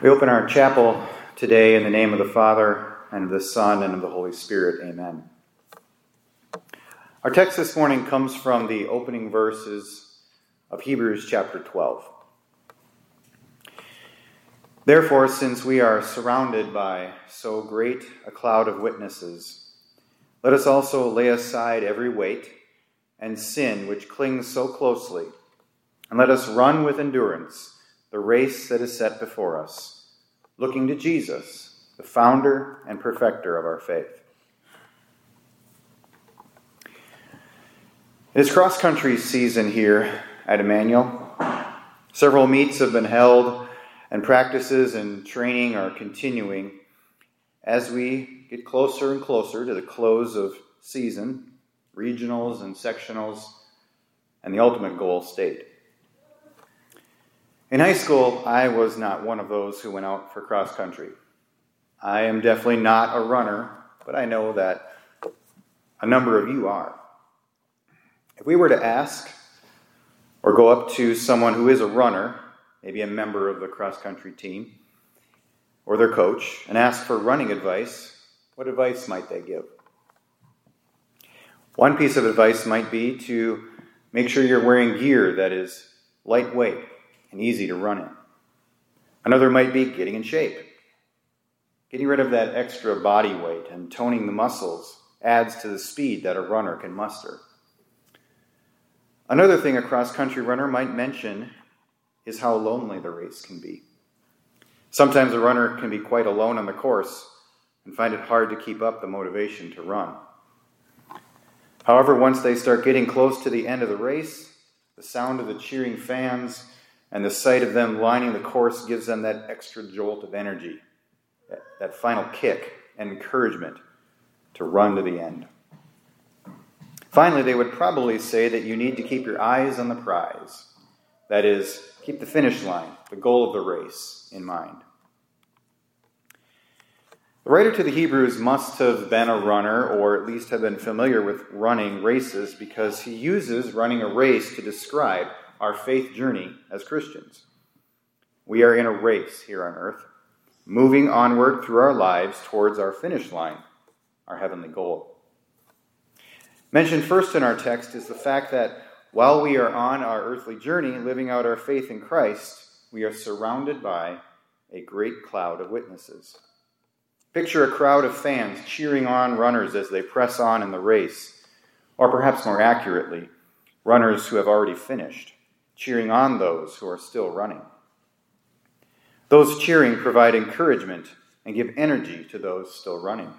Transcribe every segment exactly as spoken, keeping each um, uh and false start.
We open our chapel today in the name of the Father, and of the Son, and of the Holy Spirit. Amen. Our text this morning comes from the opening verses of Hebrews chapter twelve. Therefore, since we are surrounded by so great a cloud of witnesses, let us also lay aside every weight and sin which clings so closely, and let us run with endurance the race that is set before us, looking to Jesus, the founder and perfecter of our faith. It is cross-country season here at Emmanuel. Several meets have been held, and practices and training are continuing as we get closer and closer to the close of season, regionals and sectionals, and the ultimate goal, state. In high school, I was not one of those who went out for cross-country. I am definitely not a runner, but I know that a number of you are. If we were to ask or go up to someone who is a runner, maybe a member of the cross-country team, or their coach, and ask for running advice, what advice might they give? One piece of advice might be to make sure you're wearing gear that is lightweight and easy to run in. Another might be getting in shape. Getting rid of that extra body weight and toning the muscles adds to the speed that a runner can muster. Another thing a cross-country runner might mention is how lonely the race can be. Sometimes a runner can be quite alone on the course and find it hard to keep up the motivation to run. However, once they start getting close to the end of the race, the sound of the cheering fans and the sight of them lining the course gives them that extra jolt of energy, that, that final kick and encouragement to run to the end. Finally, they would probably say that you need to keep your eyes on the prize. That is, keep the finish line, the goal of the race, in mind. The writer to the Hebrews must have been a runner, or at least have been familiar with running races, because he uses running a race to describe our faith journey as Christians. We are in a race here on earth, moving onward through our lives towards our finish line, our heavenly goal. Mentioned first in our text is the fact that while we are on our earthly journey, living out our faith in Christ, we are surrounded by a great cloud of witnesses. Picture a crowd of fans cheering on runners as they press on in the race, or perhaps more accurately, runners who have already finished, cheering on those who are still running. Those cheering provide encouragement and give energy to those still running.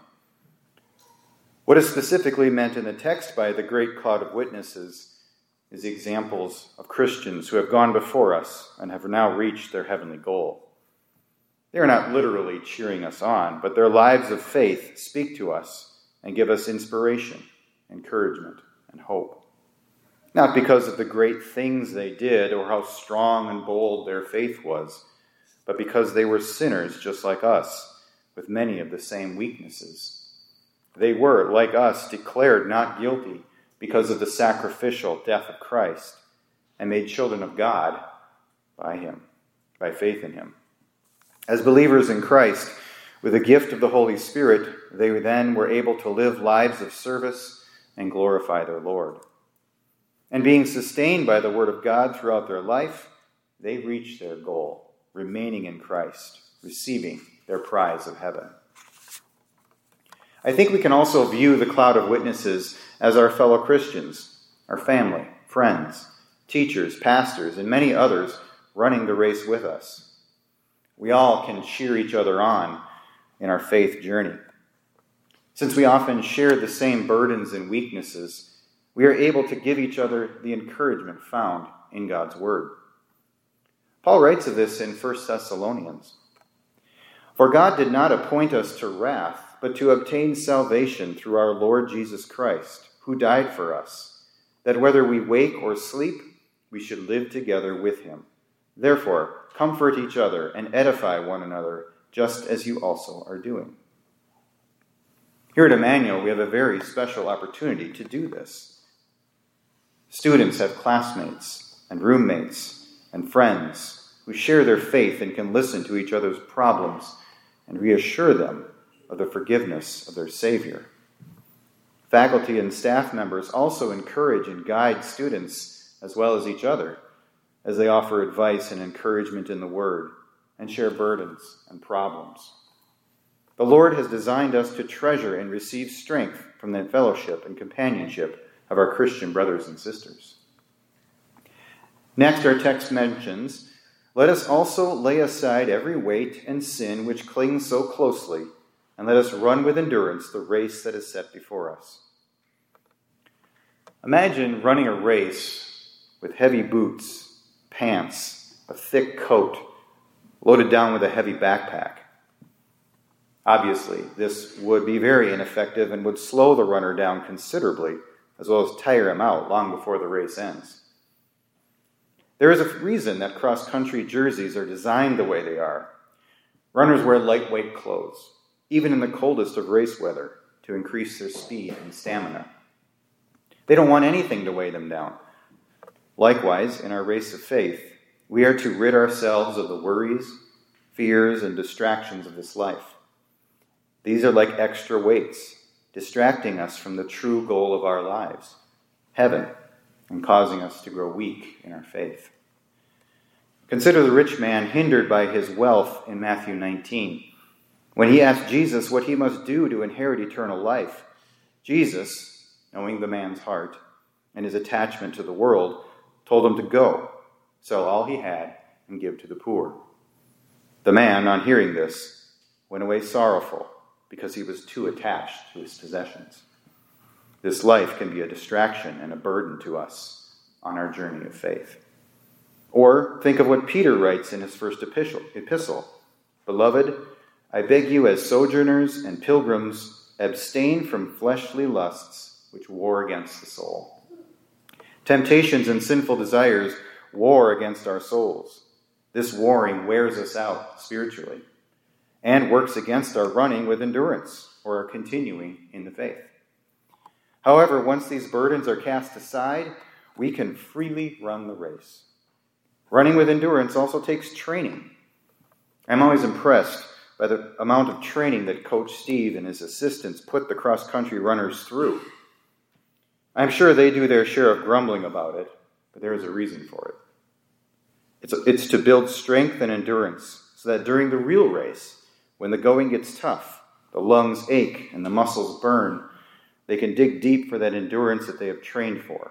What is specifically meant in the text by the great cloud of witnesses is the examples of Christians who have gone before us and have now reached their heavenly goal. They are not literally cheering us on, but their lives of faith speak to us and give us inspiration, encouragement, and hope. Not because of the great things they did or how strong and bold their faith was, but because they were sinners just like us, with many of the same weaknesses. They were, like us, declared not guilty because of the sacrificial death of Christ, and made children of God by him, by faith in him. As believers in Christ, with the gift of the Holy Spirit, they then were able to live lives of service and glorify their Lord. And being sustained by the Word of God throughout their life, they reached their goal, remaining in Christ, receiving their prize of heaven. I think we can also view the cloud of witnesses as our fellow Christians, our family, friends, teachers, pastors, and many others running the race with us. We all can cheer each other on in our faith journey. Since we often share the same burdens and weaknesses, we are able to give each other the encouragement found in God's Word. Paul writes of this in First Thessalonians. For God did not appoint us to wrath, but to obtain salvation through our Lord Jesus Christ, who died for us, that whether we wake or sleep, we should live together with him. Therefore, comfort each other and edify one another, just as you also are doing. Here at Emmanuel, we have a very special opportunity to do this. Students have classmates and roommates and friends who share their faith and can listen to each other's problems and reassure them of the forgiveness of their Savior. Faculty and staff members also encourage and guide students as well as each other as they offer advice and encouragement in the Word and share burdens and problems. The Lord has designed us to treasure and receive strength from the fellowship and companionship of our Christian brothers and sisters. Next, our text mentions, "Let us also lay aside every weight and sin which clings so closely, and let us run with endurance the race that is set before us." Imagine running a race with heavy boots, pants, a thick coat, loaded down with a heavy backpack. Obviously, this would be very ineffective and would slow the runner down considerably, as well as tire him out long before the race ends. There is a reason that cross-country jerseys are designed the way they are. Runners wear lightweight clothes, even in the coldest of race weather, to increase their speed and stamina. They don't want anything to weigh them down. Likewise, in our race of faith, we are to rid ourselves of the worries, fears, and distractions of this life. These are like extra weights, distracting us from the true goal of our lives, heaven, and causing us to grow weak in our faith. Consider the rich man hindered by his wealth in Matthew nineteen. When he asked Jesus what he must do to inherit eternal life, Jesus, knowing the man's heart and his attachment to the world, told him to go, sell all he had, and give to the poor. The man, on hearing this, went away sorrowful because he was too attached to his possessions. This life can be a distraction and a burden to us on our journey of faith. Or think of what Peter writes in his first epistle. "Beloved, I beg you as sojourners and pilgrims, abstain from fleshly lusts which war against the soul." Temptations and sinful desires war against our souls. This warring wears us out spiritually and works against our running with endurance or our continuing in the faith. However, once these burdens are cast aside, we can freely run the race. Running with endurance also takes training. I'm always impressed by the amount of training that Coach Steve and his assistants put the cross-country runners through. I'm sure they do their share of grumbling about it, but there is a reason for it. It's, it's to build strength and endurance so that during the real race, when the going gets tough, the lungs ache and the muscles burn, they can dig deep for that endurance that they have trained for.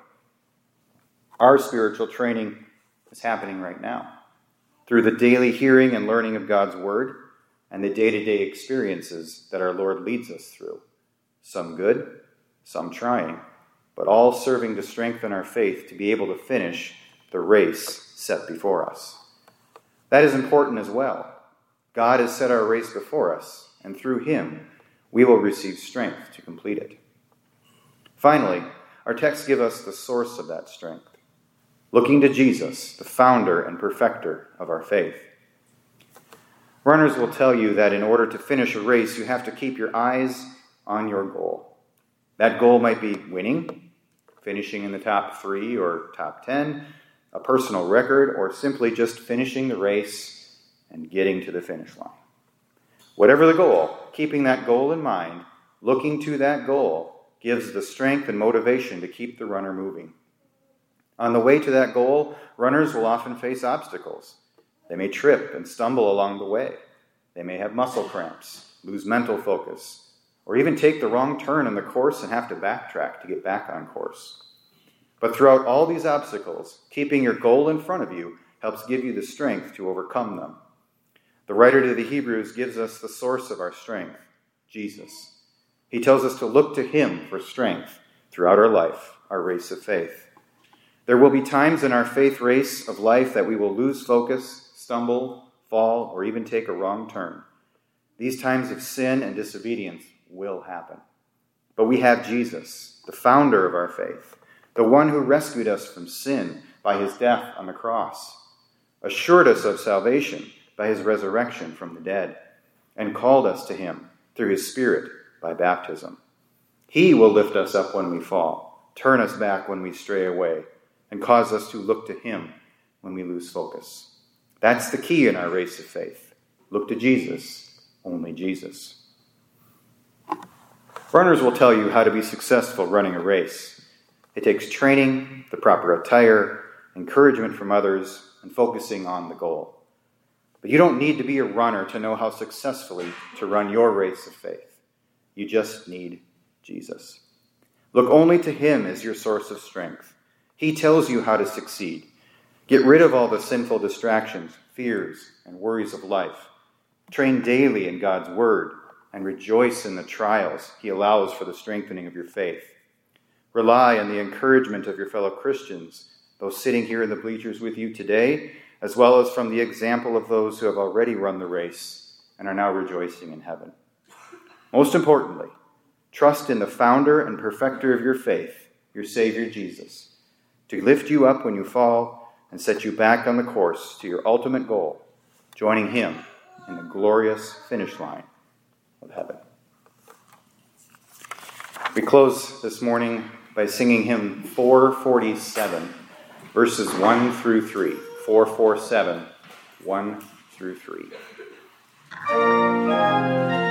Our spiritual training is happening right now through the daily hearing and learning of God's Word and the day-to-day experiences that our Lord leads us through. Some good, some trying, but all serving to strengthen our faith to be able to finish the race set before us. That is important as well. God has set our race before us, and through Him, we will receive strength to complete it. Finally, our texts give us the source of that strength, looking to Jesus, the founder and perfecter of our faith. Runners will tell you that in order to finish a race, you have to keep your eyes on your goal. That goal might be winning, finishing in the top three or top ten, a personal record, or simply just finishing the race and getting to the finish line. Whatever the goal, keeping that goal in mind, looking to that goal, gives the strength and motivation to keep the runner moving. On the way to that goal, runners will often face obstacles. They may trip and stumble along the way. They may have muscle cramps, lose mental focus, or even take the wrong turn in the course and have to backtrack to get back on course. But throughout all these obstacles, keeping your goal in front of you helps give you the strength to overcome them. The writer to the Hebrews gives us the source of our strength, Jesus. He tells us to look to Him for strength throughout our life, our race of faith. There will be times in our faith race of life that we will lose focus, stumble, fall, or even take a wrong turn. These times of sin and disobedience will happen. But we have Jesus, the founder of our faith, the one who rescued us from sin by His death on the cross, assured us of salvation by His resurrection from the dead, and called us to Him through His Spirit by baptism. He will lift us up when we fall, turn us back when we stray away, and cause us to look to Him when we lose focus. That's the key in our race of faith. Look to Jesus, only Jesus. Runners will tell you how to be successful running a race. It takes training, the proper attire, encouragement from others, and focusing on the goal. But you don't need to be a runner to know how successfully to run your race of faith. You just need Jesus. Look only to him as your source of strength. He tells you how to succeed. Get rid of all the sinful distractions, fears, and worries of life. Train daily in God's word and rejoice in the trials he allows for the strengthening of your faith. Rely on the encouragement of your fellow Christians, those sitting here in the bleachers with you today, as well as from the example of those who have already run the race and are now rejoicing in heaven. Most importantly, trust in the founder and perfecter of your faith, your Savior Jesus, to lift you up when you fall and set you back on the course to your ultimate goal, joining him in the glorious finish line of heaven. We close this morning by singing hymn four forty-seven, verses one through three. four forty-seven, one through three.